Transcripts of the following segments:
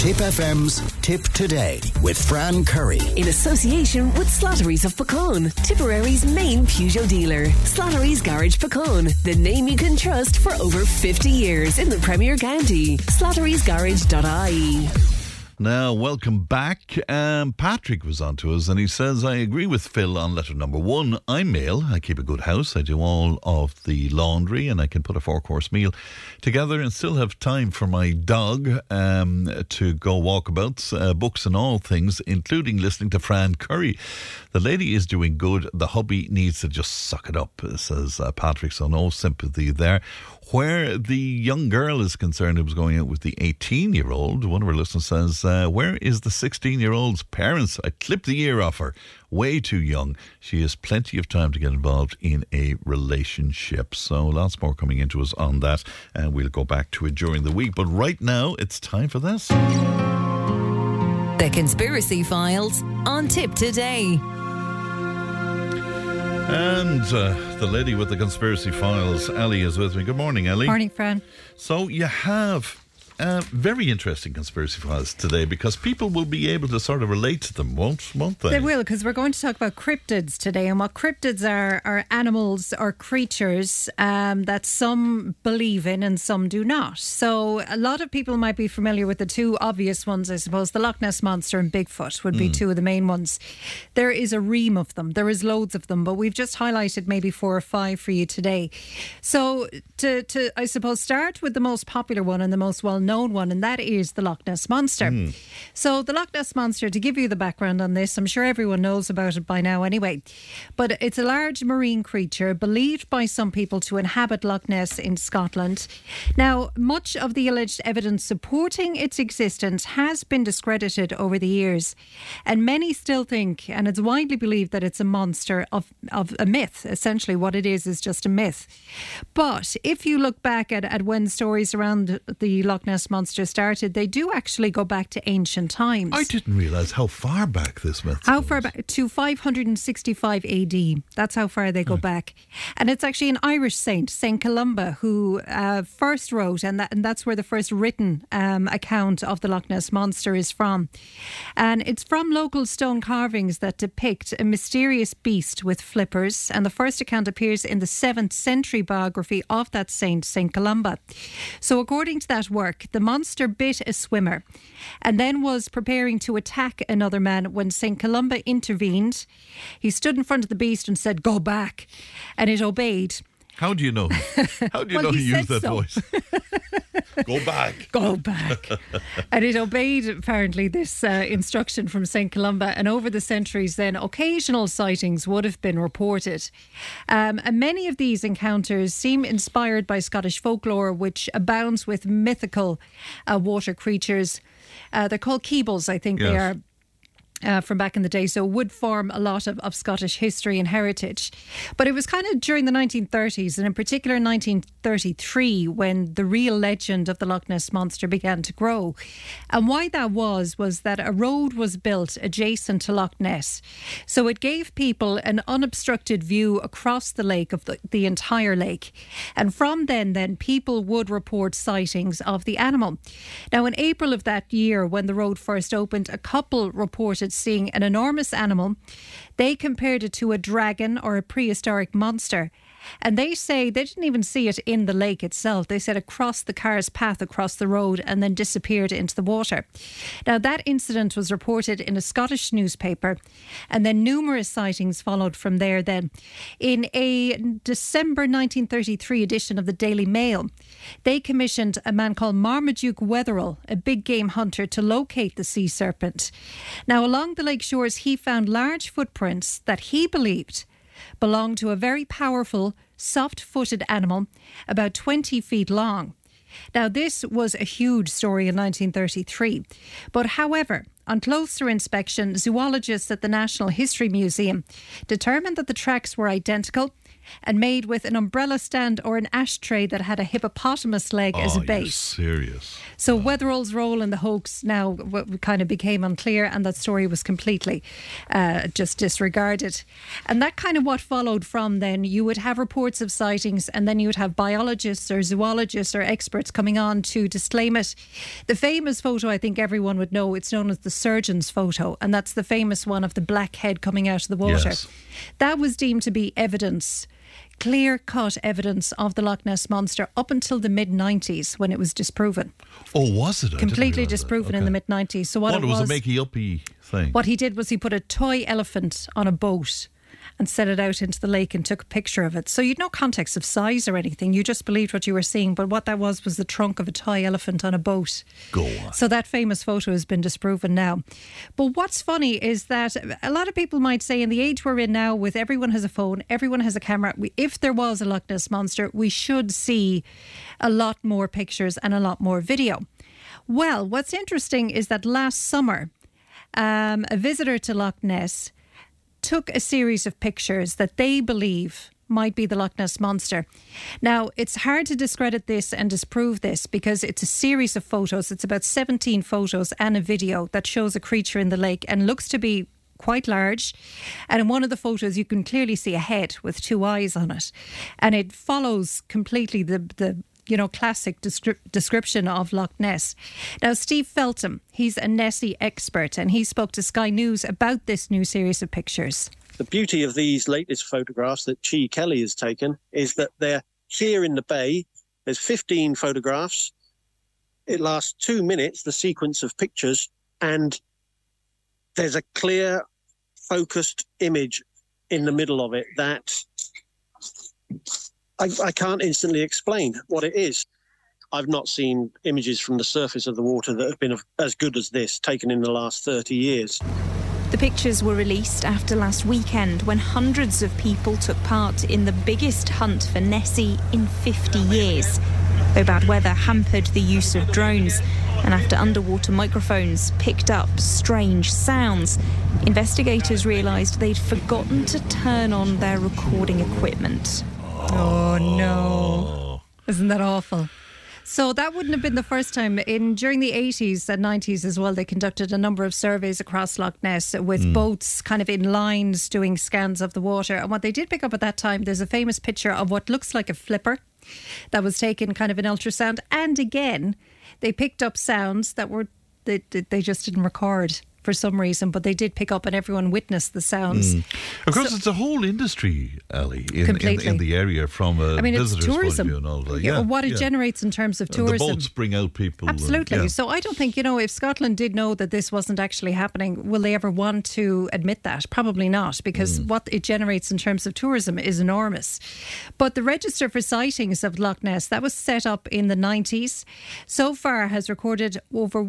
Tip FM's Tip Today with Fran Curry. In association with Slattery's of Pecan, Tipperary's main Peugeot dealer. Slattery's Garage Pecan, the name you can trust for over 50 years in the Premier County. Slattery'sGarage.ie. Now, welcome back. Patrick was on to us and he says, I agree with Phil on letter number 1. I'm male. I keep a good house. I do all of the laundry and I can put a 4-course meal together and still have time for my dog to go walkabouts, books and all things, including listening to Fran Curry. The lady is doing good. The hubby needs to just suck it up, says Patrick. So no sympathy there. Where the young girl is concerned, it was going out with the 18-year-old. One of our listeners says, where is the 16-year-old's parents? I clipped the ear off her. Way too young. She has plenty of time to get involved in a relationship. So lots more coming into us on that. And we'll go back to it during the week. But right now, it's time for this. The Conspiracy Files on Tip Today. And the lady with the Conspiracy Files, Ellie, is with me. Good morning, Ellie. Morning, Fran. So you have very interesting Conspiracy Files today because people will be able to sort of relate to them, won't they? They will, because we're going to talk about cryptids today. And what cryptids are animals or creatures that some believe in and some do not. So a lot of people might be familiar with the two obvious ones, I suppose. The Loch Ness Monster and Bigfoot would be two of the main ones. There is a ream of them. There is loads of them, but we've just highlighted maybe 4 or 5 for you today. So to I suppose, start with the most popular one and the most well-known one, and that is the Loch Ness Monster. So the Loch Ness Monster, to give you the background on this, I'm sure everyone knows about it by now anyway, but it's a large marine creature believed by some people to inhabit Loch Ness in Scotland. Now, much of the alleged evidence supporting its existence has been discredited over the years, and many still think, and it's widely believed, that it's a monster of a myth. Essentially what it is just a myth. But if you look back at when stories around the Loch Ness Monster started, they do actually go back to ancient times. I didn't realise how far back this myth How goes. far back? To 565 AD. That's how far they go back. And it's actually an Irish saint, Saint Columba, who first wrote, and that's where the first written account of the Loch Ness Monster is from. And it's from local stone carvings that depict a mysterious beast with flippers. And the first account appears in the 7th century biography of that saint, Saint Columba. So according to that work, the monster bit a swimmer and then was preparing to attack another man when St. Columba intervened. He stood in front of the beast and said, "Go back," and it obeyed. How do you know? How do you know he used that voice? Go back. Go back. And it obeyed, apparently, this instruction from St. Columba. And over the centuries then, occasional sightings would have been reported. And many of these encounters seem inspired by Scottish folklore, which abounds with mythical water creatures. They're called Keebles, I think they are. From back in the day, so would form a lot of Scottish history and heritage. But it was kind of during the 1930s, and in particular 1933, when the real legend of the Loch Ness Monster began to grow. And why that was that a road was built adjacent to Loch Ness. So it gave people an unobstructed view across the lake, of the entire lake. And from then people would report sightings of the animal. Now, in April of that year, when the road first opened, a couple reported seeing an enormous animal. They compared it to a dragon or a prehistoric monster. And they say they didn't even see it in the lake itself. They said it crossed the car's path across the road and then disappeared into the water. Now, that incident was reported in a Scottish newspaper, and then numerous sightings followed from there then. In a December 1933 edition of the Daily Mail, they commissioned a man called Marmaduke Wetherell, a big game hunter, to locate the sea serpent. Now, along the lake shores, he found large footprints that he believed belonged to a very powerful, soft-footed animal about 20 feet long. Now, this was a huge story in 1933. But however, on closer inspection, zoologists at the National History Museum determined that the tracks were identical and made with an umbrella stand or an ashtray that had a hippopotamus leg as a base. Serious. So Weatherall's role in the hoax now kind of became unclear, and that story was completely just disregarded. And that kind of what followed from then. You would have reports of sightings, and then you would have biologists or zoologists or experts coming on to disclaim it. The famous photo, I think everyone would know, it's known as the surgeon's photo, and that's the famous one of the black head coming out of the water. Yes. That was deemed to be evidence, clear-cut evidence of the Loch Ness Monster up until the mid-90s when it was disproven. Oh, was it? Completely disproven in the mid-90s. So what it was a makey-uppy thing. What he did was he put a toy elephant on a boat and set it out into the lake and took a picture of it. So you'd no context of size or anything. You just believed what you were seeing. But what that was the trunk of a toy elephant on a boat. Go on. So that famous photo has been disproven now. But what's funny is that a lot of people might say in the age we're in now, with everyone has a phone, everyone has a camera, if there was a Loch Ness Monster, we should see a lot more pictures and a lot more video. Well, what's interesting is that last summer, a visitor to Loch Ness took a series of pictures that they believe might be the Loch Ness Monster. Now, it's hard to discredit this and disprove this because it's a series of photos. It's about 17 photos and a video that shows a creature in the lake and looks to be quite large. And in one of the photos, you can clearly see a head with two eyes on it. And it follows completely the classic description of Loch Ness. Now, Steve Feltham, he's a Nessie expert, and he spoke to Sky News about this new series of pictures. The beauty of these latest photographs that Chi Kelly has taken is that they're here in the bay. There's 15 photographs. It lasts 2 minutes, the sequence of pictures, and there's a clear, focused image in the middle of it that I can't instantly explain what it is. I've not seen images from the surface of the water that have been as good as this, taken in the last 30 years. The pictures were released after last weekend when hundreds of people took part in the biggest hunt for Nessie in 50 years. Though bad weather hampered the use of drones, and after underwater microphones picked up strange sounds, investigators realised they'd forgotten to turn on their recording equipment. Oh no. Isn't that awful? So that wouldn't have been the first time. During the 80s and 90s as well, they conducted a number of surveys across Loch Ness with boats kind of in lines doing scans of the water. And what they did pick up at that time, there's a famous picture of what looks like a flipper that was taken kind of in ultrasound. And again, they picked up sounds that they just didn't record for some reason, but they did pick up and everyone witnessed the sounds. Of course, it's a whole industry, Ali, in the area from a visitor's tourism. point of view and all that. What it generates in terms of tourism. The boats bring out people. Absolutely. So I don't think, if Scotland did know that this wasn't actually happening, will they ever want to admit that? Probably not, because what it generates in terms of tourism is enormous. But the Register for Sightings of Loch Ness, that was set up in the 90s, so far has recorded over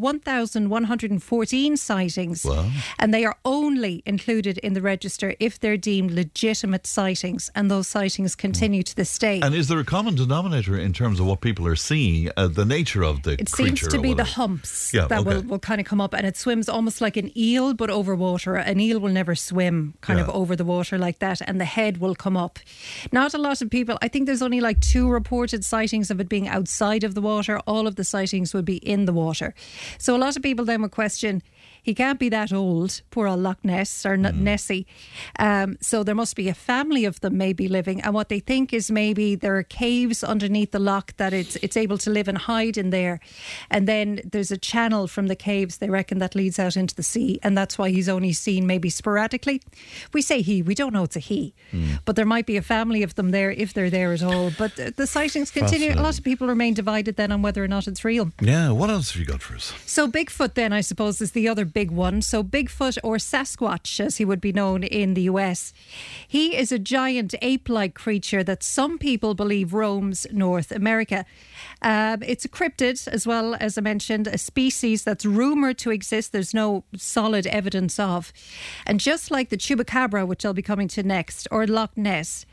1,114 sightings. Wow. And they are only included in the register if they're deemed legitimate sightings, and those sightings continue to this day. And is there a common denominator in terms of what people are seeing, the nature of the creature? It seems to be the humps that will kind of come up, and it swims almost like an eel but over water. An eel will never swim kind of over the water like that, and the head will come up. Not a lot of people, I think there's only like 2 reported sightings of it being outside of the water. All of the sightings would be in the water. So a lot of people then would question, he can't be that old, poor old Loch Ness or Nessie. So there must be a family of them maybe living. And what they think is maybe there are caves underneath the loch that it's able to live and hide in there. And then there's a channel from the caves, they reckon, that leads out into the sea. And that's why he's only seen maybe sporadically. We say he, we don't know it's a he. But there might be a family of them there if they're there at all. But the sightings continue. A lot of people remain divided then on whether or not it's real. Yeah, what else have you got for us? So Bigfoot then, I suppose, is the other big one. So Bigfoot, or Sasquatch as he would be known in the US, he is a giant ape-like creature that some people believe roams North America. It's a cryptid as well, as I mentioned, a species that's rumoured to exist. There's no solid evidence of. And just like the Chupacabra, which I'll be coming to next, or Loch Ness,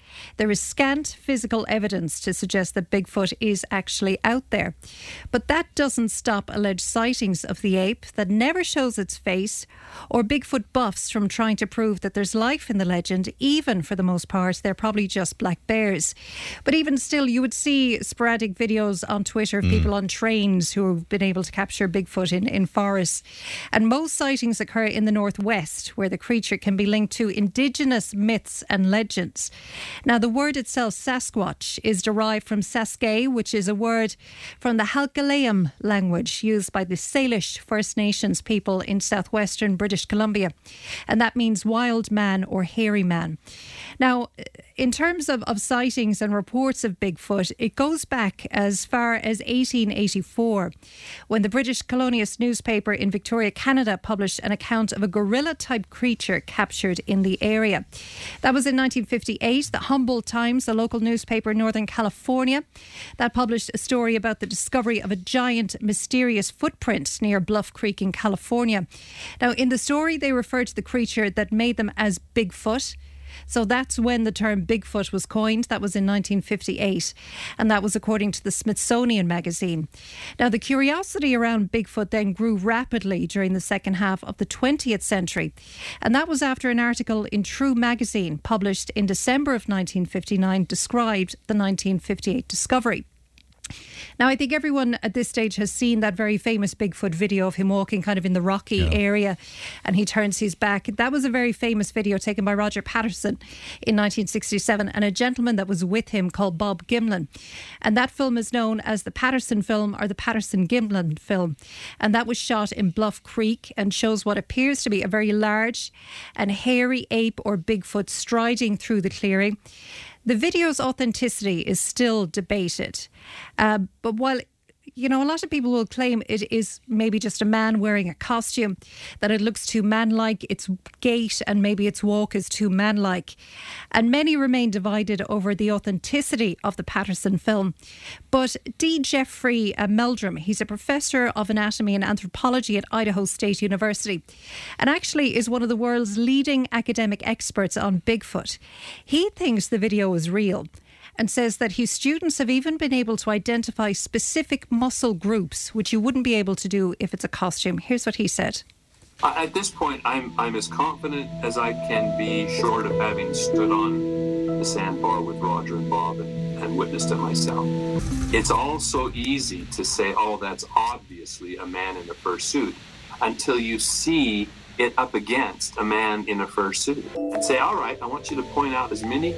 there is scant physical evidence to suggest that Bigfoot is actually out there. But that doesn't stop alleged sightings of the ape that never shows its face, or Bigfoot buffs from trying to prove that there's life in the legend. Even for the most part, they're probably just black bears. But even still, you would see sporadic videos on Twitter of people on trains who have been able to capture Bigfoot in forests. And most sightings occur in the northwest, where the creature can be linked to indigenous myths and legends. Now, the word itself, Sasquatch, is derived from Saskay, which is a word from the Halkaleam language used by the Salish First Nations people in southwestern British Columbia. And that means wild man or hairy man. Now, in terms of sightings and reports of Bigfoot, it goes back as far as 1884, when the British colonialist newspaper in Victoria, Canada, published an account of a gorilla-type creature captured in the area. That was in 1958. The Humboldt Times, the local newspaper in Northern California, that published a story about the discovery of a giant, mysterious footprint near Bluff Creek in California. Now, in the story, they referred to the creature that made them as Bigfoot. So that's when the term Bigfoot was coined. That was in 1958. And that was according to the Smithsonian magazine. Now, the curiosity around Bigfoot then grew rapidly during the second half of the 20th century. And that was after an article in True magazine published in December of 1959 described the 1958 discovery. Now, I think everyone at this stage has seen that very famous Bigfoot video of him walking kind of in the rocky area and he turns his back. That was a very famous video taken by Roger Patterson in 1967 and a gentleman that was with him called Bob Gimlin. And that film is known as the Patterson film or the Patterson-Gimlin film. And that was shot in Bluff Creek and shows what appears to be a very large and hairy ape or Bigfoot striding through the clearing. The video's authenticity is still debated. But while, you know, a lot of people will claim it is maybe just a man wearing a costume, that it looks too manlike, its gait and maybe its walk is too manlike. And many remain divided over the authenticity of the Patterson film. But D. Jeffrey Meldrum, he's a professor of anatomy and anthropology at Idaho State University and actually is one of the world's leading academic experts on Bigfoot. He thinks the video is real and says that his students have even been able to identify specific muscle groups, which you wouldn't be able to do if it's a costume. Here's what he said. At this point, I'm as confident as I can be, short of having stood on the sandbar with Roger and Bob and witnessed it myself. It's all so easy to say, oh, that's obviously a man in a fursuit, until you see it up against a man in a fursuit and say, all right, I want you to point out as many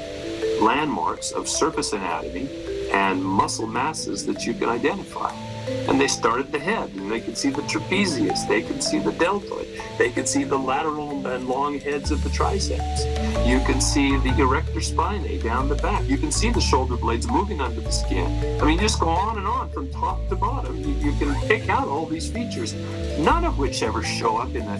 landmarks of surface anatomy and muscle masses that you can identify. And they start at the head, and they can see the trapezius, they can see the deltoid, they can see the lateral and long heads of the triceps. You can see the erector spinae down the back. You can see the shoulder blades moving under the skin. I mean, just go on and on from top to bottom. You can pick out all these features, none of which ever show up in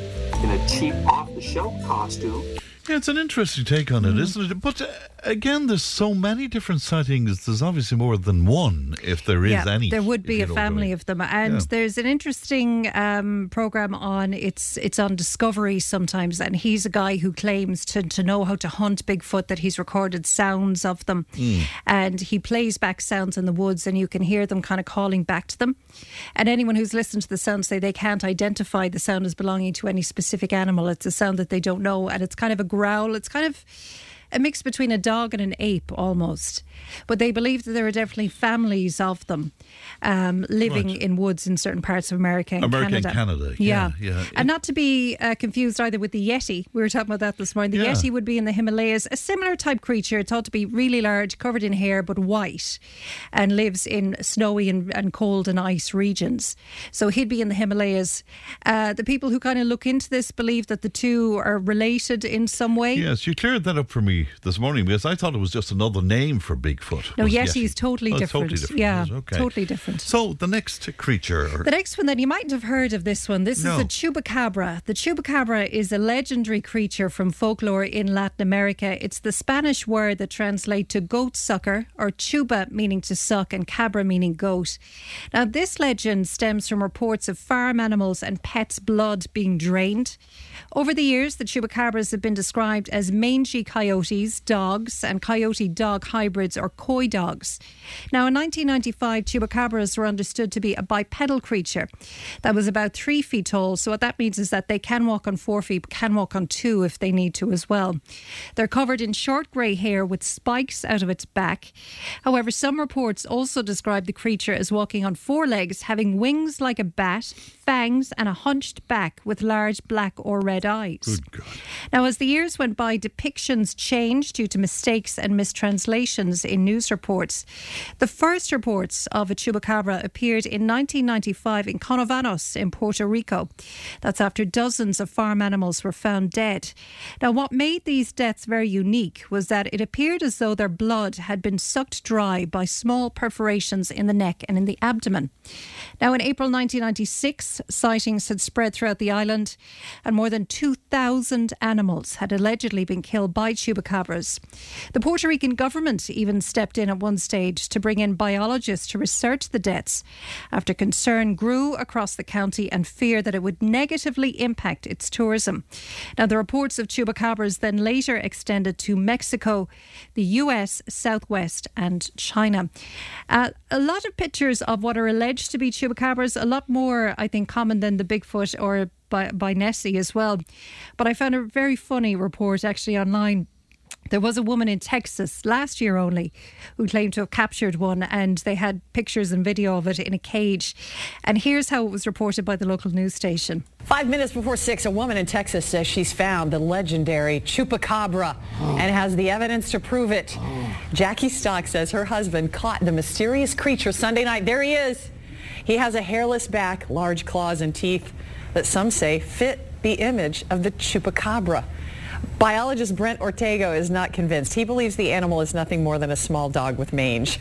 a cheap off-the-shelf costume. Yeah, it's an interesting take on it, isn't it? But again, there's so many different sightings. There's obviously more than one, if there is any. There would be a family of them. And there's an interesting programme on, it's on Discovery sometimes, and he's a guy who claims to know how to hunt Bigfoot, that he's recorded sounds of them. And he plays back sounds in the woods and you can hear them kind of calling back to them. And anyone who's listened to the sound say they can't identify the sound as belonging to any specific animal. It's a sound that they don't know, and it's kind of a growl. It's kind of a mix between a dog and an ape almost. But they believe that there are definitely families of them living in woods in certain parts of America and Canada. Yeah. And not to be confused either with the Yeti. We were talking about that this morning. The Yeti would be in the Himalayas. A similar type creature, thought to be really large, covered in hair but white, and lives in snowy and cold and ice regions. So he'd be in the Himalayas. The people who kind of look into this believe that the two are related in some way. Yes, you cleared that up for me this morning, because I thought it was just another name for Bigfoot. No, Yeti is totally different. Totally different. Yeah, okay. Totally different. So the next creature. The next one, then, you mightn't have heard of this one. This is the chupacabra. The chupacabra is a legendary creature from folklore in Latin America. It's the Spanish word that translates to goat sucker, or chupa meaning to suck and cabra meaning goat. Now, this legend stems from reports of farm animals and pets' blood being drained. Over the years, the chupacabras have been described as mangy coyotes coyotes, dogs, and coyote-dog hybrids, or coy dogs. Now, in 1995, chupacabras were understood to be a bipedal creature that was about 3 feet tall. So what that means is that they can walk on 4 feet, but can walk on 2 if they need to as well. They're covered in short grey hair with spikes out of its back. However, some reports also describe the creature as walking on 4 legs, having wings like a bat, fangs, and a hunched back with large black or red eyes. Good God. Now, as the years went by, depictions changed due to mistakes and mistranslations in news reports. The first reports of a chupacabra appeared in 1995 in Canovanos in Puerto Rico. That's after dozens of farm animals were found dead. Now, what made these deaths very unique was that it appeared as though their blood had been sucked dry by small perforations in the neck and in the abdomen. Now, in April 1996, sightings had spread throughout the island, and more than 2,000 animals had allegedly been killed by chupacabras. The Puerto Rican government even stepped in at one stage to bring in biologists to research the deaths after concern grew across the county and fear that it would negatively impact its tourism. Now, the reports of chupacabras then later extended to Mexico, the US, Southwest and China. A lot of pictures of what are alleged to be chupacabras, a lot more, I think, common than the Bigfoot or by Nessie as well. But I found a very funny report actually online. There was a woman in Texas last year only who claimed to have captured one, and they had pictures and video of it in a cage. And here's how it was reported by the local news station. 5 minutes before 6, a woman in Texas says she's found the legendary chupacabra and has the evidence to prove it. Jackie Stock says her husband caught the mysterious creature Sunday night. There he is. He has a hairless back, large claws and teeth that some say fit the image of the chupacabra. Biologist Brent Ortego is not convinced. He believes the animal is nothing more than a small dog with mange.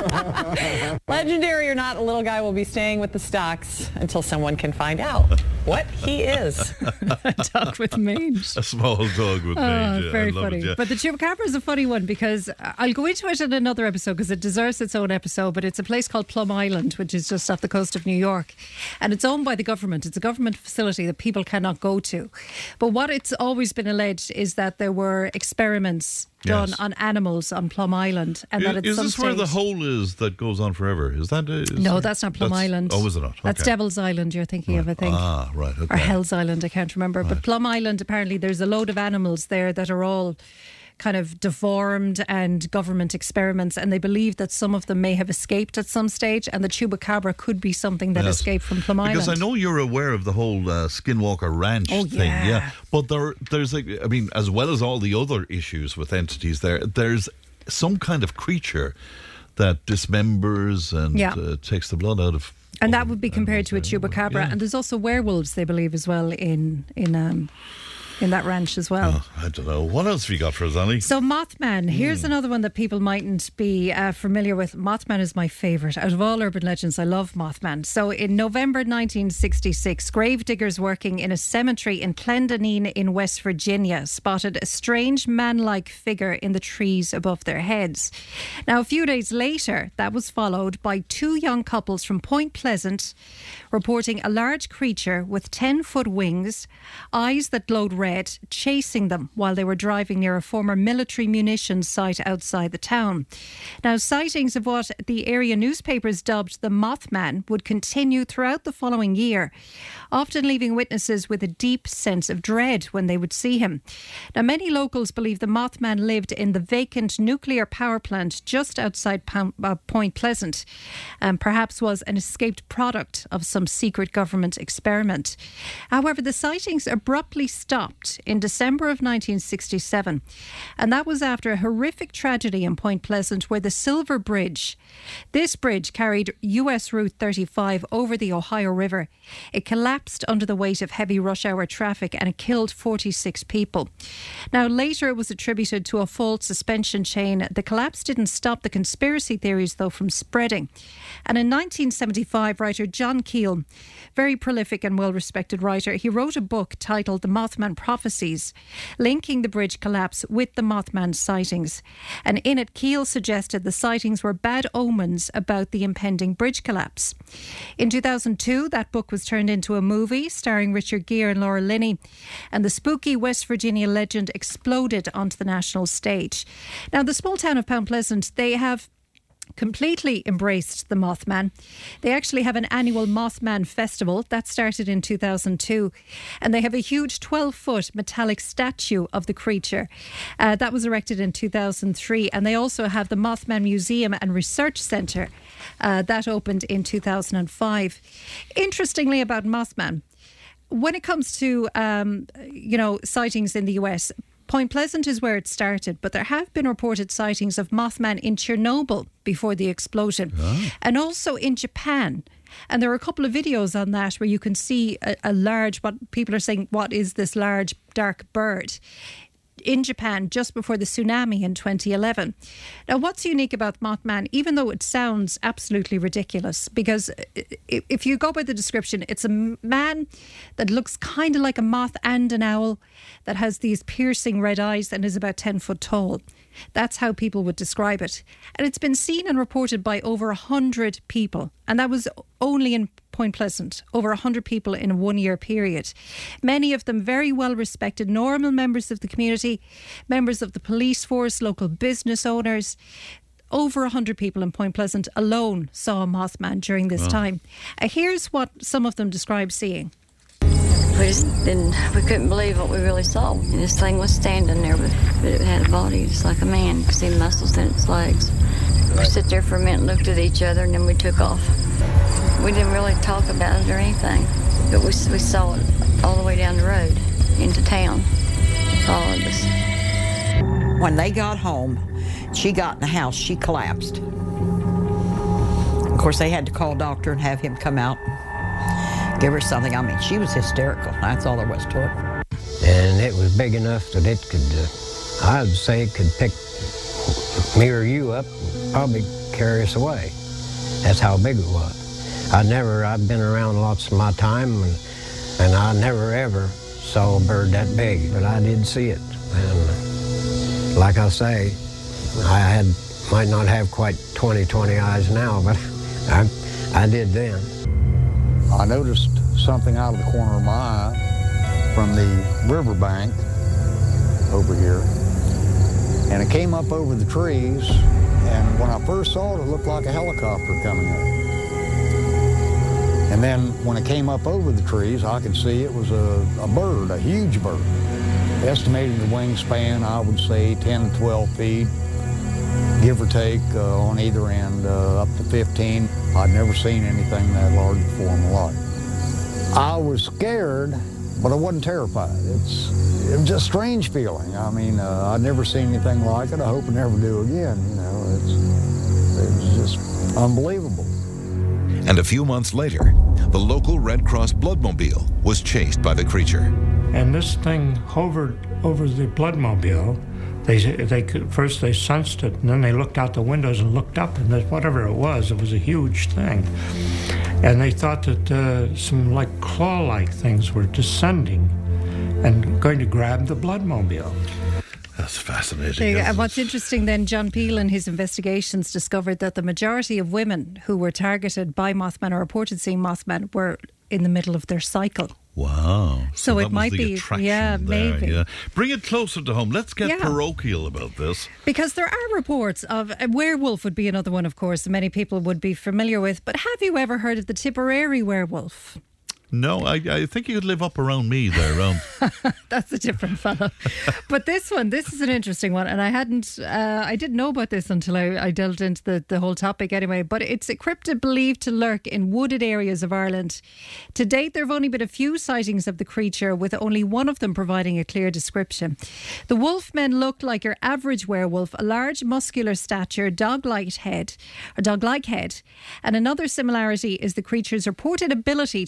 Legendary or not, the little guy will be staying with the Stocks until someone can find out what he is. A dog with mange. A small dog with mange. Yeah, very I love funny. it, yeah. But the chupacabra is a funny one because I'll go into it in another episode because it deserves its own episode. But it's a place called Plum Island, which is just off the coast of New York. And it's owned by the government. It's a government facility that people cannot go to. But what it's always been alleged is that there were experiments done on animals on Plum Island. And that Is this where the hole is that goes on forever? Is that? No, that's not Plum Island. Oh, is it not? Okay. That's Devil's Island you're thinking of, I think. Ah, right. Okay. Or Hell's Island, I can't remember. Right. But Plum Island, apparently there's a load of animals there that are all kind of deformed and government experiments, and they believe that some of them may have escaped at some stage, and the chupacabra could be something that escaped from Plum Island. Because I know you're aware of the whole Skinwalker Ranch thing, yeah. But there's like, I mean, as well as all the other issues with entities there's some kind of creature that dismembers and takes the blood out of. And that would be compared to a chupacabra. Yeah. And there's also werewolves, they believe, as well in that ranch as well. Oh, I don't know. What else have you got for us, Annie? So Mothman. Here's another one that people mightn't be familiar with. Mothman is my favourite. Out of all urban legends, I love Mothman. So in November 1966, gravediggers working in a cemetery in Clendeneen in West Virginia spotted a strange man-like figure in the trees above their heads. Now, a few days later, that was followed by 2 young couples from Point Pleasant reporting a large creature with 10-foot wings, eyes that glowed red, chasing them while they were driving near a former military munitions site outside the town. Now, sightings of what the area newspapers dubbed the Mothman would continue throughout the following year, often leaving witnesses with a deep sense of dread when they would see him. Now, many locals believe the Mothman lived in the vacant nuclear power plant just outside Point Pleasant, and perhaps was an escaped product of some secret government experiment. However, the sightings abruptly stopped in December of 1967, and that was after a horrific tragedy in Point Pleasant where the Silver Bridge, this bridge carried US Route 35 over the Ohio River. It collapsed under the weight of heavy rush hour traffic and it killed 46 people. Now, later it was attributed to a fault suspension chain. The collapse didn't stop the conspiracy theories, though, from spreading. And in 1975, writer John Keel, very prolific and well-respected writer, he wrote a book titled The Mothman Prophecy, prophecies linking the bridge collapse with the Mothman sightings. And in it, Keel suggested the sightings were bad omens about the impending bridge collapse. In 2002, that book was turned into a movie starring Richard Gere and Laura Linney, and the spooky West Virginia legend exploded onto the national stage. Now, the small town of Mount Pleasant, they have completely embraced the Mothman. They actually have an annual Mothman festival that started in 2002, and they have a huge 12-foot metallic statue of the creature that was erected in 2003, and they also have the Mothman Museum and Research Centre that opened in 2005. Interestingly about Mothman, when it comes to sightings in the US, Point Pleasant is where it started, but there have been reported sightings of Mothman in Chernobyl before the explosion, and also in Japan. And there are a couple of videos on that where you can see a large, what people are saying, what is this large dark bird, in Japan just before the tsunami in 2011. Now, what's unique about Mothman, even though it sounds absolutely ridiculous, because if you go by the description, it's a man that looks kind of like a moth and an owl, that has these piercing red eyes and is about 10 foot tall. That's how people would describe it. And it's been seen and reported by over 100 people. And that was only in Point Pleasant, over 100 people in a 1 year period. Many of them very well respected, normal members of the community, members of the police force, local business owners. Over 100 people in Point Pleasant alone saw a Mothman during this time. Here's what some of them describe seeing. We couldn't believe what we really saw. And this thing was standing there, but it had a body just like a man. You could see muscles in its legs. We sit there for a minute, looked at each other, and then we took off. We didn't really talk about it or anything, but we saw it all the way down the road into town. All of us. When they got home, she got in the house, she collapsed. Of course, they had to call a doctor and have him come out and give her something. I mean, she was hysterical. That's all there was to it. And it was big enough that it could, I'd say it could pick me or you up, probably carry us away. That's how big it was. I've been around lots of my time, and I never ever saw a bird that big, but I did see it. And like I say, might not have quite 20 eyes now, but I did then. I noticed something out of the corner of my eye from the riverbank over here, and it came up over the trees, and when I first saw it, it looked like a helicopter coming up. And then when it came up over the trees, I could see it was a bird, a huge bird. Estimating the wingspan, I would say 10 to 12 feet, give or take on either end, up to 15. I'd never seen anything that large before in my life. I was scared, but I wasn't terrified. It was just a strange feeling. I mean, I'd never seen anything like it. I hope I never do again. You know, it was just unbelievable. And a few months later, the local Red Cross Bloodmobile was chased by the creature. And this thing hovered over the Bloodmobile. First they sensed it, and then they looked out the windows and looked up, and whatever it was a huge thing. And they thought that some like claw-like things were descending and going to grab the Bloodmobile. That's fascinating. And what's interesting then, John Peel in his investigations discovered that the majority of women who were targeted by Mothman or reported seeing Mothman were in the middle of their cycle. Wow. So it might be, maybe. Yeah. Bring it closer to home. Let's get parochial about this. Because there are reports of a werewolf would be another one, of course, many people would be familiar with. But have you ever heard of the Tipperary werewolf? No, I think you'd live up around me there. That's a different fellow. But this is an interesting one. And I didn't know about this until I delved into the whole topic anyway. But it's a cryptid believed to lurk in wooded areas of Ireland. To date, there have only been a few sightings of the creature, with only one of them providing a clear description. The wolfmen look like your average werewolf, a large muscular stature, dog-like head. And another similarity is the creature's reported ability to transform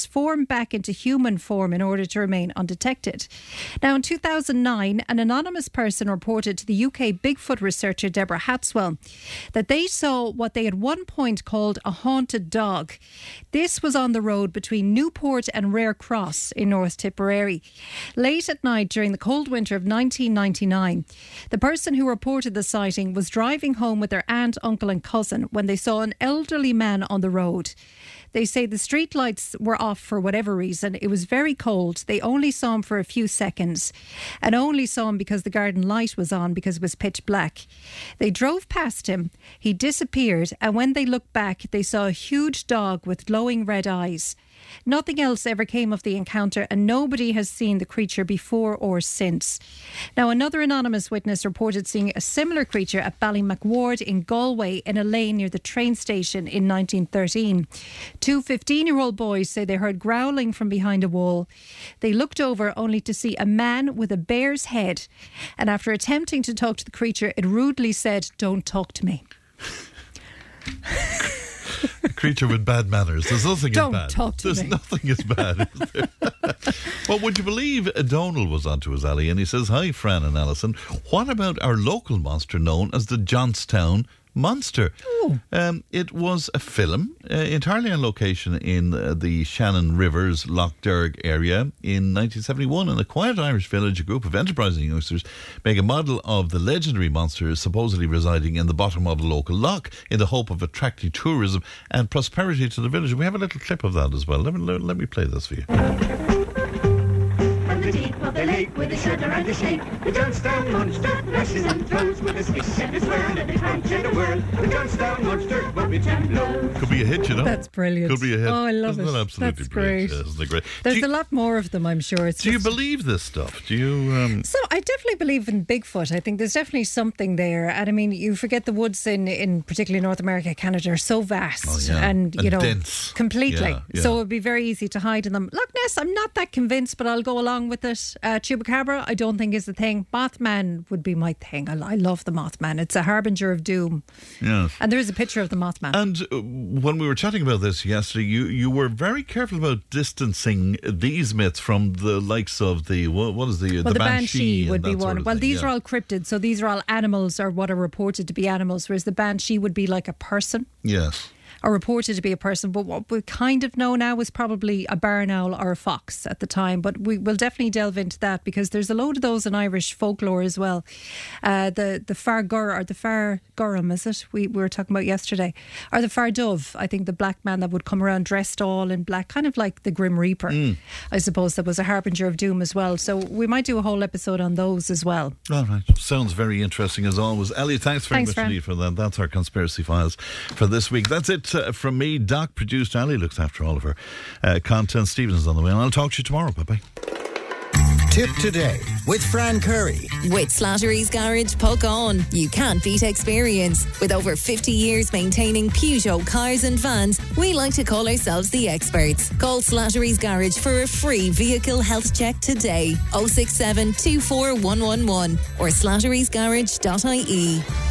transform back into human form in order to remain undetected. Now, in 2009, an anonymous person reported to the UK Bigfoot researcher Deborah Hatswell that they saw what they at one point called a haunted dog. This was on the road between Newport and Rare Cross in North Tipperary. Late at night during the cold winter of 1999, the person who reported the sighting was driving home with their aunt, uncle and cousin when they saw an elderly man on the road. They say the street lights were off for whatever reason. It was very cold. They only saw him for a few seconds and only saw him because the garden light was on because it was pitch black. They drove past him. He disappeared, and when they looked back, they saw a huge dog with glowing red eyes. Nothing else ever came of the encounter, and nobody has seen the creature before or since. Now, another anonymous witness reported seeing a similar creature at Ballymacward in Galway in a lane near the train station in 1913. Two 15-year-old boys say they heard growling from behind a wall. They looked over only to see a man with a bear's head, and after attempting to talk to the creature, it rudely said, "Don't talk to me." A creature with bad manners. There's nothing Don't as bad. talk to There's me. nothing as bad, is there? Well, would you believe Donald was onto his alley and he says, "Hi, Fran and Alison. What about our local monster known as the Johnstown Monster?" It was a film entirely on location in the Shannon Rivers, Lough Derg area in 1971. In a quiet Irish village, a group of enterprising youngsters make a model of the legendary monster supposedly residing in the bottom of the local loch in the hope of attracting tourism and prosperity to the village. We have a little clip of that as well. Let me play this for you. From the deep of the lake with a shudder and a shake, the Johnstown Monster rushes and flows with a swish and a swirl and a crunch and a whirl. The Johnstown Monster will be ten blow. Could be a hit, you know. That's brilliant. Could be a hit. Oh, I love Isn't it. that absolutely That's brilliant? great. Isn't it great? There's a lot more of them, I'm sure. Do you believe this stuff? Do you? So I definitely believe in Bigfoot. I think there's definitely something there. And I mean, you forget the woods in particularly North America, Canada are so vast and you know, dense. completely. Yeah, yeah. So it would be very easy to hide in them. Loch Ness, I'm not that convinced, but I'll go along with it. Chupacabra, I don't think is the thing. Mothman would be my thing. I love the Mothman. It's a harbinger of doom. Yes. And there is a picture of the Mothman. And when we were chatting about this yesterday, you were very careful about distancing these myths from the likes of the what is the Banshee would be and that one. sort of Well, thing, these yeah. are all cryptids, so these are all animals or what are reported to be animals, whereas the Banshee would be like a person. Yes. Or reported to be a person, but what we kind of know now is probably a barn owl or a fox at the time. But we will definitely delve into that because there's a load of those in Irish folklore as well. The Far Gur or the Far Gurum, is it? We were talking about yesterday, or the Far Dove. I think the black man that would come around dressed all in black, kind of like the Grim Reaper. I suppose that was a harbinger of doom as well. So we might do a whole episode on those as well. All right. Sounds very interesting as always. Ellie, thanks very much Fran. indeed for that. That's our Conspiracy Files for this week. That's it from me. Doc produced. Ali looks after all of her content. Stephen is on the way, and I'll talk to you tomorrow. Bye-bye. Tip Today with Fran Curry. With Slattery's Garage, Puckane. You can't beat experience. With over 50 years maintaining Peugeot cars and vans, we like to call ourselves the experts. Call Slattery's Garage for a free vehicle health check today. 067 24111 or slatterysgarage.ie.